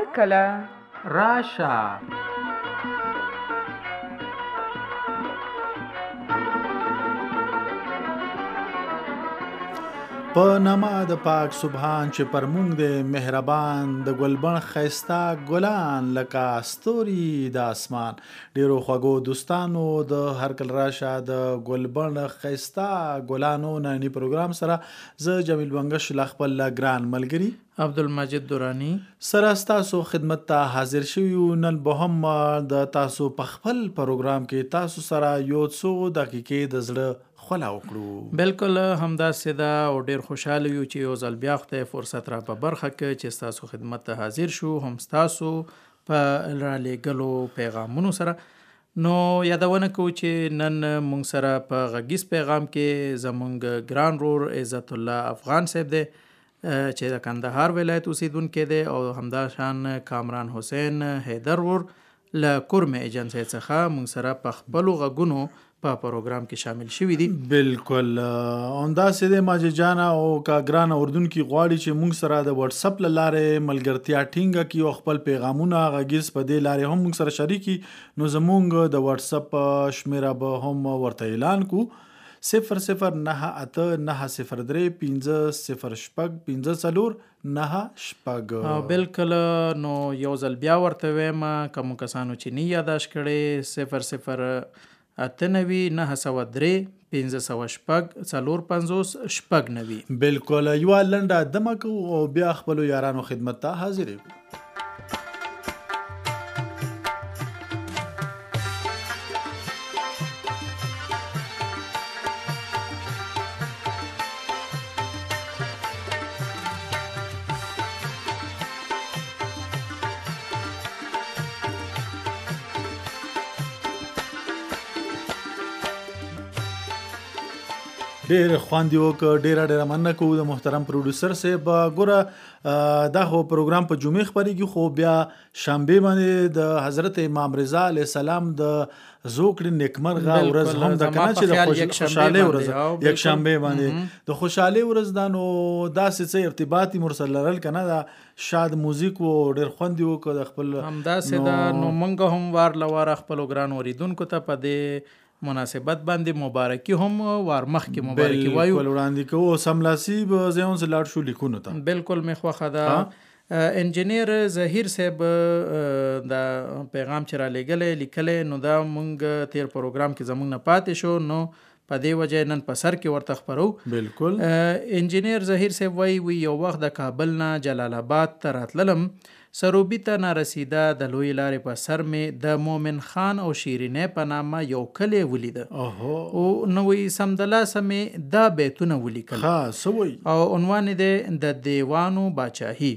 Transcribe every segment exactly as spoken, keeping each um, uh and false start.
کله راشه په نامه د پاک سبحان چې پر مونږ د مهربان د ګلبن ښایسته ګلان لکه ستوري د اسمان ډیرو خوږو دوستانو د هر کله راشه د ګلبن ښایسته ګلانو نننی پروګرام سره زه جمیل بنګش له خپل ګران ملګري عبدالمجید دورانی سره ستاسو خدمت ته حاضر شوي یو. نن به هم د تاسو په خپل پروګرام کې تاسو سره یو څو دقیقې د زړه خوله وکړو. بالکل همداسې ده او ډیر خوشحاله یو چې یو ځل بیا خدای فرصت را په برخه کې چې ستاسو خدمت ته حاضر شو، هم ستاسو په رالیږلو پیغامونو سره. نو یادونه کوو چې نن مونږ سره په غږیز پیغام کې زمونږ ګران رور عزت الله افغان صاحب دی چې د کندهار ولایت اوسیدونکی دی او همدا شان کامران حسین حیدر ور له کورمه ایجنسی څخه مونږ سره په خپلو غږونو په پروګرام کې شامل شوي دي. بالکل همداسې دی ماجد جان او کا ګران اردونکي غواړي چې مونږ سره د واتس اپ له لارې ملګرتیا ټینګه کړي او خپل پیغامونه غږیز په دې لارې هم مونږ سره شریکي. نو زمونږ د واتس اپ شمیره به هم ورته اعلان کو صفر صفر نه اته نه صفر درې پنځه صفر شپږ پنځه څلور نه شپږ. بالکل نو یو ځل بیا ورته وایم کوم کسانو چې نه یاداش کړي صفر صفر اته نوي نه سوه درې پنځه سوه شپږ څلور پنځوس شپږ نوي. بالکل یوه لنډه دمه کوو او بیا خپلو یارانو خدمت ته حاضر یو. ډیر خوند یو ک ډیر ډیر مننه کوو د محترم پروډوسر صاحب. ګوره دا خو پروګرام په جمعې خپرېږي خو بیا شنبې باندې د حضرت امام رضا علیه السلام د زوکړې نیکمرغه ورځ هم د کنه چې د خوشحالۍ ورځ یک شنبې باندې د خوشحالۍ ورځ دا نو داسې څه ارتباطي مرسل لرل کنه دا شاد موزیک و ډیر خوند یو ک د خپل همداسې دا نو مونږ هم وار لواره خپل ګران اوریدونکو ته په دې مناسبت باندې مبارکي هم ور مخکې مبارکي وایو. بالکل وړاندې کوو سملاسي به زیون ز لاړ شو لیکونو ته. بالکل می خوخه ده انجینیر ظهیر صاحب دا پیغام چې را لېږلی لیکلی نو دا مونږ تیر پروګرام کې زمونږ نه پاتې شو نو په دې وجه نن په سر کې ورته خپرو. بالکل انجینیر ظهیر صاحب وایي وی یو وخت د کابل نه جلال آباد ته راتللم سروبي ته نارسیده د لوی لارې په سر مې د مومن خان او شیرینې په نامه یو کلی ولیده او نو وی سمدلاسه مې دا بیتونه ولیکل او عنوان یې د دیوانو باچاهي.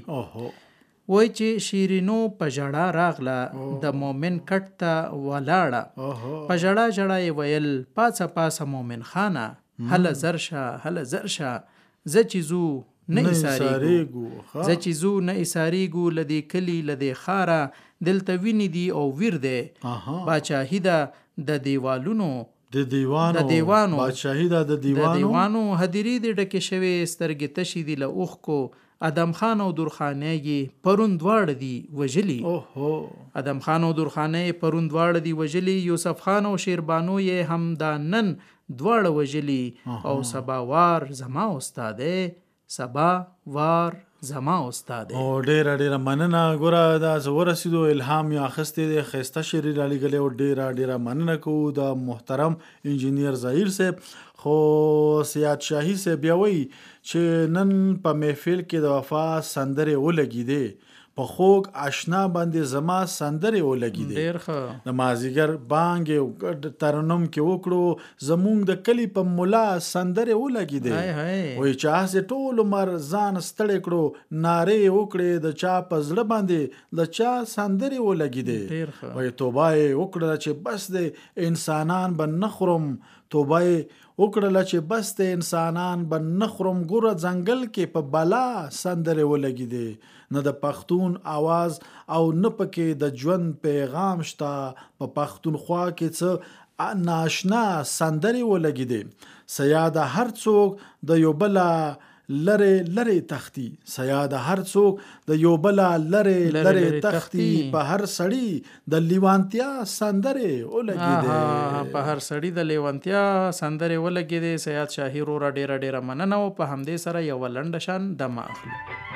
وای چې شیرینو په ژړا راغله د مومن کټ ته ولاړه په ژړا ژړا یې ویل پاڅه پاڅه مومن خانه هله زرشه هله زرشه زه چې زو نه ایساریګو زه چې زو نه ایساریګو لدی کلی لدی خاره دلته ویني دی او ویر دی باچاهي ده د دیوالونو د دیوانو د دیوانو باچاهي ده د دیوانو د دیوانو هدیری د ډکه شوی سترګې تشي دی له اوخ کو ادم خان او درخانه یې پرون دواړه دی وجلی. اوهو ادم خان او درخانه یې پرون دواړه دی وجلی. یوسف خان او شیربانو یې هم دا نن دواړه وجلی او سبا وار زما استاده سبا وار زما استاد. او ډیر ډیر مننه. ګوره دا ورسېدو الهام یا اخستې د ښایسته شعر را لېږلی او ډیر ډیر مننه کوو د محترم انجینیر ظهیر صاحب. خو سیاد شاهي صاحب بیا وایي چې نن په محفل کې د وفا سندرې ولګېدې په خوږ آشنا باندې زما سندرې ولګېدې. ډېر ښه د مازدیګر بانګ یو ګډ ترنم کې وکړو زمونږ د کلي په ملا سندرې ولګېدې. وایي چې هسې ټول عمر ځان ستړی کړو نارې وکړې د چا په زړه باندې د چا سندرې ولګېدې. وایي توبه یې وکړله چې بس د انسانان به نه خورم توبه یې وکړله چې بس د انسانان به نه خورم ګوره ځنګل کې په بلا سندرې ولګېدې. نه د پښتون آواز او نه پکې د ژوند پیغام شته په پښتونخوا کې څه ناشنا سندرې ولګېدې. سیاده هر څوک د یو بله لرې لرې تختی سیاد هر څوک د یو بلا لرې لرې تختی په هر سړی د لیوانتیا سندرې ولګېدې په هر سړی د لیوانتیا سندرې ولګېدې. سیاد شاهي وروره ډېره ډېره مننه او په همدې سره یوه لنډه شان دمه اخلو.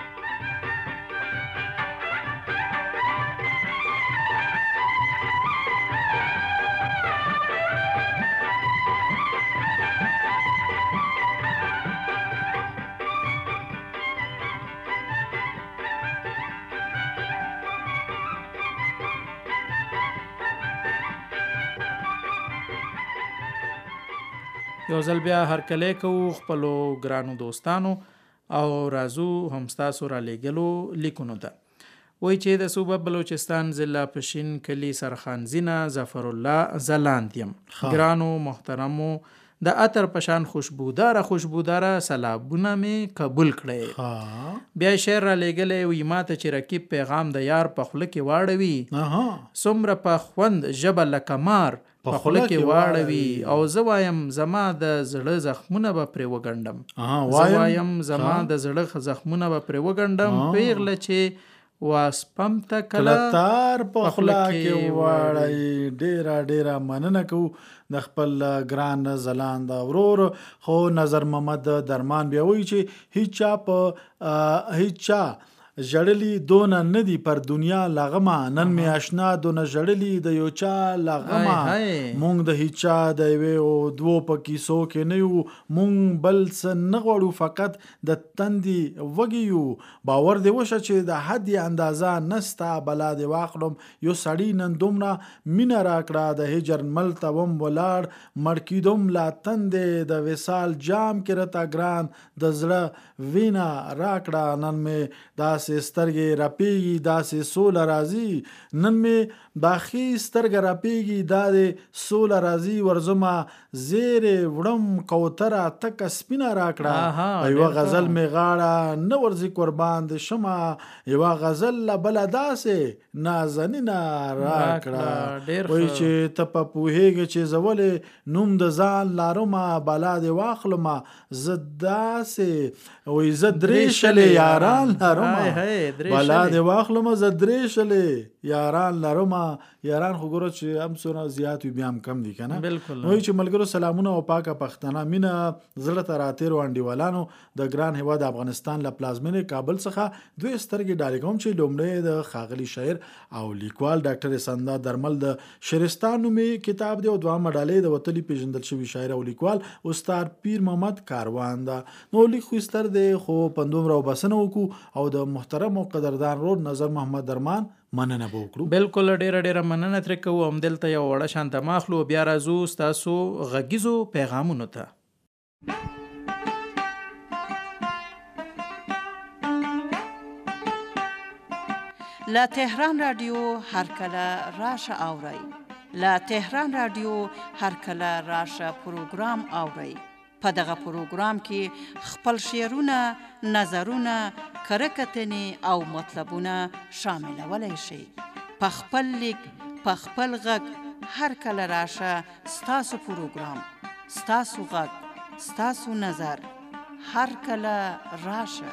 یو ځل بیا هرکلی کوو خپلو ګرانو دوستانو او راځو هم ستاسو را لیږلو لیکونو ته. وایي چې د صوبه بلوچستان ضلع پشین کلي سرخانزینه ظفر الله ځلاند یم. ګرانو محترمو د عطر پشان خوشبوداره خوشبوداره سلابونه مې قبول کړئ. بیا شعر را لیږلی وي ماته چې رقیب پیغام د یار په خوله کې واړوي څومره په خوند ژبه لکه مار په خوله کې واړوي او زه وایم زما د زړه زخمونه به پرې وګنډم زه وایم زما د زړه زخمونه به پرې وګنډم پیغله چې واسپم ته کله تار په خوله کې واړوي. ډیره ډیره مننه کوو د خپل ګران ځلاند ورور. خو نظر محمد درمان بیا وایي چې هیچ چا په هیچ چا ژړلی دونه نه دي پر دنیا لغمه نن می آشنا دونه ژړلی د یو چا لغمه مونږ د هیچ چا د یوې او دوو په کیسو کې نه یو مونږ بل څه نه غواړو فقط د تندې وږي یو. باور دې وشه چې د حد اندازه نسته بلا دې واخلم یو سړی نن دومره مینه راکړه د هجر مل ته وم ولاړ مړ کیدم لا تندې د وصال جام کې راته ګران د زړه وینه راکړه نن مې داسې سترګې راپیږي داسې سوله راځي نن مې باخي سترګه راپیږي دا دې سوله راځي ورزما زیرې وړم کوتره تکه سپینه راکړه یوه غزل مې غاړه نه ورځي قربان د شمه یوه غزل له بله داسې نازنینه راکړه. وایي چې ته په پوهېږې چې زه ولې نوم د ځان لارمه بلا دې واخلمه زه داسې وایي زه درې شلې یاران لرمه بلا دې واخلمه زه درې شلې یاران لرمه. یاران خو ګوره چې هم څونه زیات وي بیا هم کم دي که نه. وایي چې ملګرو سلامونه او پاکه پښتنه مینه زړه ته راتېرو انډیوالانو د ګران هېواد افغانستان له پلازمینې کابل څخه دوی سترګې ډالې کوم چې لومړی د ښاغلي شاعر او لیکوال ډاکټر اسندا درمل د شرستان نومې کتاب دی او دوهمه ډالۍ د وتلي پېژندل شوي شاعر او لیکوال استاد پیر محمد کاروان ده. نو لیک خو ستر دی خو په دومره وبسنه وکړو او د محترم او قدردان رود نظر محمد درمان مننه به وکړو. بالکل ډیره ډیره مننه ترې کوو. همدلته یو وړه شان دمه اخلو بیا راځو ستاسو غږیزو پیغامونو ته. لا تهران رادیو هر کله راشه اورئ لا تهران رادیو هر کله راشه پروګرام اورئ. په دغه پروګرام کې خپل شعرونه نظرونه کرکتنې او مطلبونه شاملولی شئ. په خپل لیک په خپل غږ هر کله راشه ستاسو پروګرام ستاسو غږ ستاسو نظر هر کله راشه.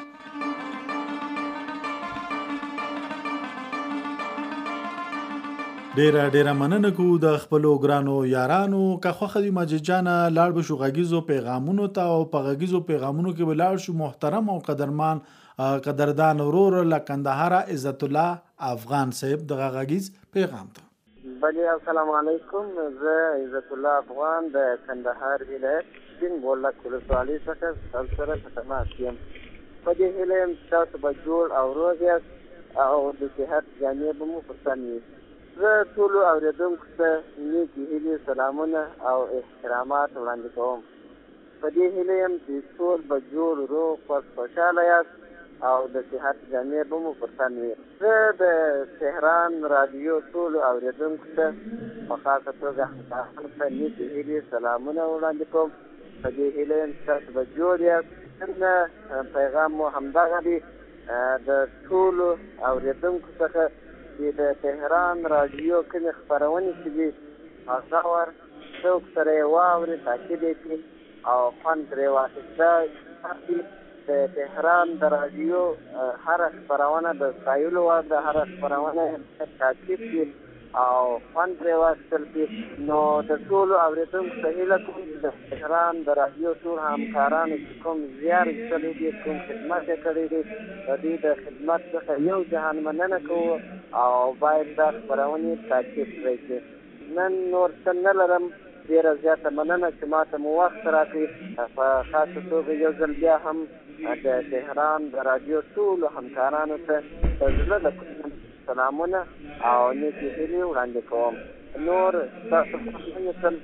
ډیره ډیره مننه کوو د خپلو ګرانو یارانو. که خوښه وي مجید جانه لاړ به شو غږیزو پیغامونو ته او په غږیزو پیغامونو کې به لاړ شو محترم او قدرمان قدردان ورور له کندهاره عزت الله افغان صاحب دغه غږیز پیغام ته. بله السلام علیکم. زه عزت الله افغان د کندهار ولایت سپین بولک ولسوالۍ څخه ستاسو سره په تماس یم. په دې هیله یم چې تاسو به جوړ او روغ یاست او د صحت جامې به مو په سم وي. زه ټولو اورېدونکو ته نیکې هیلې سلامونه او احترامات وړاندې کوم. په دې هیله یم چې ټول به جوړ روغ خوښ خوشحاله یاست او د صحت جامې به مو پر سم وي. زه د تهران رادیو ټولو اورېدونکو ته په خاصه توګه همکارانو ته نیکې هیلې سلامونه وړاندې کوم. په دې هیله یم چې تاسو به جوړ یاست. څنګه پیغام مو همدغه دی د ټولو اورېدونکو څخه چې د تهران رادیو کومې خپرونې چې دي هغه ور څوک سره یې واوري تعقیب یې کړي او خوند ترې واخیسته د تهران د رادیو هره خپرونه د ستایلو وړ ده، هره خپرونه تعقیب کړي او خوند پرې واخیستل کړي. نو د ټولو اورېدونکو ته هیله کوم چې د تهران د رادیو ټول همکارانو چې کوم زیار ایستلی دي، کوم خدمت یې کړی دی، د دوی د خدمت څخه یو جهان مننه کوو او باید دا خپرونې تعقیب کړی شي. نن نور څه نه لرم، ډېره زیاته مننه چې ما ته مو وخت راکړي. په خاصه توګه یو ځل بیا هم د تهران د رادیو ټولو همکارانو ته د زړه له کومې سلامونه او نیکې هیلې وړاندې کوم. نور ستاسو خوښوي تل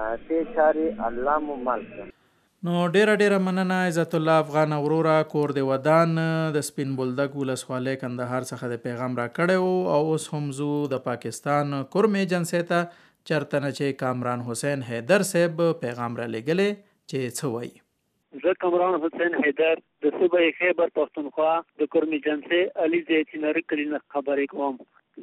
دې چارې الله مو مل کړه. نو ډیره ډیره مننه عزت الله افغان وروره، کور د ودان د سپین بولدک ولسوالۍ کندهار څخه د پیغام را کړی او اوس هم زو د پاکستان کورم ایجنسی ته چرته نه چې کامران حسین حیدر صاحب پیغام را لېږلی چې څه وایي. زه کامران حسین حیدر د صوبې خیبر پښتونخوا د کورم ایجنسی علي زیتونري کلي نه خبرې کوم.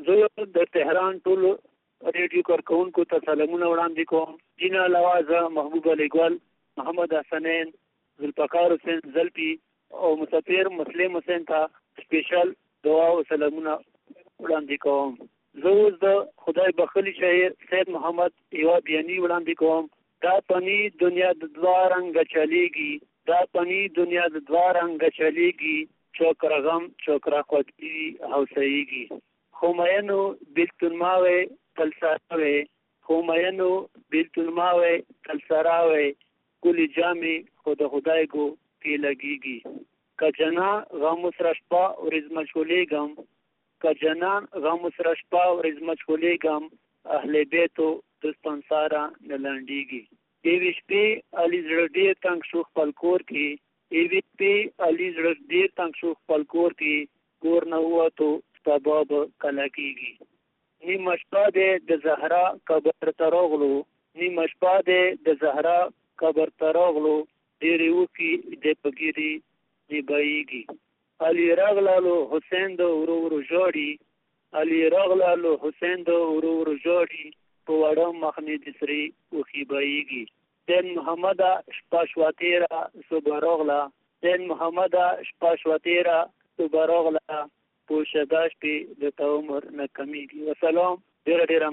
زه د تهران ټولو ریډیو کارکوونکو ته سلامونه وړاندې کوم. دین علاوه زه محبوب علي ګل، محمد حسنین، ذوالفقار حسین زلپي او مسافر مسلم حسین ته سپیشل دعا او سلامونه وړاندې کوم. زه اوس د خدای بخښلي شاعر سید محمد یوه بیاني وړاندې کوم. دا پنی دنیا د دوه رنګه چلیږي، دا پنی دنیا د دوه رنګه چلیږي، چوک رغم چوک را خوځي هوسایږي. خو مینو بیلتون ماوی تل سراوی، خو مینو بیلتون ماوی تل سراوی، کلی جامی خود خدای گو پی لگیږي. که جنا غم سره شپه ورځ مشغولیږم، که جنان غم سره شپه ورځ مشغولیږم، اهل بیتو دوستان ساره نه لنډیږي. یوې شپې علي زړه ډېر تنګ شو خپل کور کې، یوې شپې علي زړه ډېر تنګ شو خپل کور کې، کور نه ووتو سبا به کله کېږي. نیمه شپه دی د زهرا قبر ته راغلو، نیمه شپه دی د زهرا قبر ته راغلو، ډېرې وکړي د پګیري نیبایږي. علي راغلالو حسین د ورو ورو ژاړي، علي راغلالو حسین د ورو ورو ژاړي، په وړه مخنې د سرې وښي بایږي. دین محمده شپه شوه تېره صبح راغله، دین محمده شپه شوه تېره صبح راغله، پوشه دا شپې د تا عمر نه کمیږي. وسلام، ډېره ډېره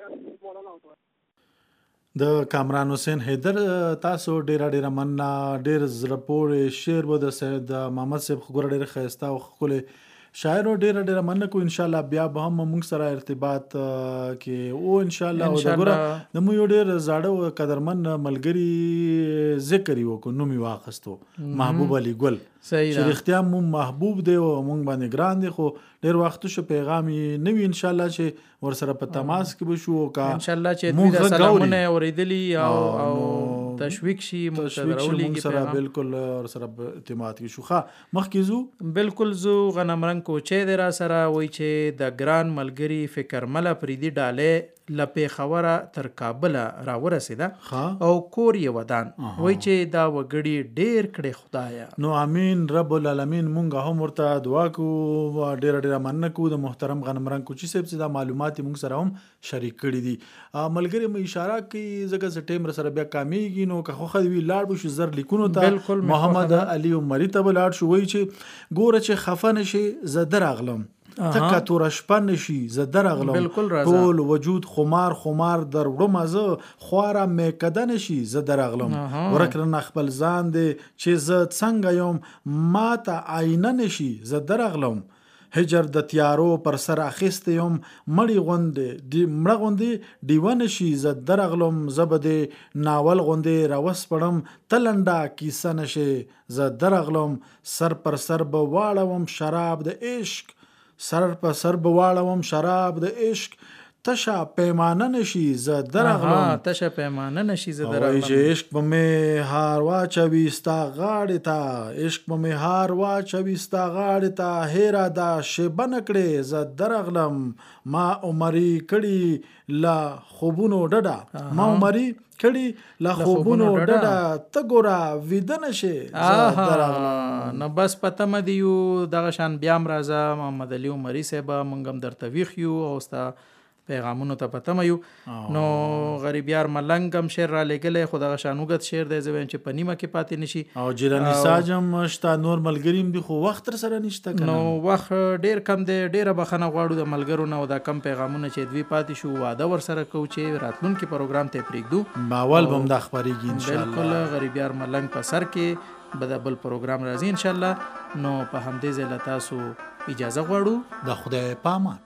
مننه. د کامران حسین حیدر تاسو ډیره ډیره مننه. ډیر زړه پورې شعر به د سید محمد صاحب خو ډیر ښایسته او ښکلی شاعر ډیره ډیره مننه کو. ان شاء الله بیا به هم موږ سره ارتباط کې او ان شاء الله او د ګوره د مو یو ډیر زاړه او قدرمن ملګری ذکر یو کو نو می واخستو محبوب علي ګل. صحیح ده رښتیا مو محبوب دی او مونږ باندې ګران دی، خو ډیر وخت شو پیغام یې نوی. ان شاء الله چې ور سره په تماس کې بشو کا ان شاء الله چې دوی د سلامونه اوریدلی او او تشویق شي مونږ سره بالکل ور سره اعتماد کې شو. ښه مخکې زو بالکل زو غنم رنگ کو چې در سره وای چې د ګران ملګری فکر مله پریدي ډاله لپې خبره تر کابل را ورسېده او کور یې ودان. وای چې دا وګړي ډیر کړي خدایا. نو امین رب العالمین. مونږ هم ورته دعا کو، ډیر ډیر مننه کو د محترم غنم رنگ کوچی صاحب چې دا معلومات مونږ سره هم شریک کړي دي. ملګری مې اشاره کوي ځکه چې ټیم سره بیا کامیږي، نو که خو خوي لاړ بشو زر لیکونو ته محمد علي عمري ته لاړ شو. وای چې ګوره چې خفه نشي زه درغلم، تکه تور شپه نشي زه درغلم، ټول وجود خمار خمار در وړم، زه خواره میکده نشي زه درغلم، ورکرنه خپل ځان دی چې زه څنګه یم ما ته آینه نشي زه درغلم، هجر د تیارو پر سر اخیسته یم مړی غوندې دی مړه غوندې ډیوه نشي زه درغلم، زه به دې ناول غوندې راوسپړم تلنډه کیسه نشي زه درغلم، سر پر سر به واړوم شراب د عشق، سر په سر به واړوم شراب د عشق، تشه پیمانه نشي زه درغلم، تشه پیمانه نشي زه درغلم. چې عشق به مې هار واچوي ستا غاړې ته، عشق به مې هار واچوي ستا غاړې ته، هیره دا شیبه نه کړې زه درغلم، ما عمري کړي له خوبونو ډډه، ما عمري کړي له خوبونو ډډه، ته ګوره ویده نشې زه درغلم. نو بس پته مې دی یو دغه شان بیا هم راځه محمد علي عمري صاحب، موږ هم درته ویښ یو او ستا پیغامونو ته پتم یو. نو غریب یار ملنګ هم شعر را لګلې، خو دغه شانوګت شعر دی زویم چې په نیمه کې پاتې نشي. او جیرانی ساج هم شته، نور ملګریم دي خو وخت تر سره نشته کنه. نو وخت ډیر کم دی، ډیره بخنه غواړو د ملګرو نه او دا کم پیغامونه چې دوی پاتې شو واده ور سره کوو چې راتلونکي پروګرام ته پرېږدو. باول بم د خبرېږي ان شاء الله. بالکل غریب یار ملنګ په سر کې به د بل پروګرام راځي ان شاء الله. نو په همدې ځای له تاسو اجازه غواړو. د خدای پامان.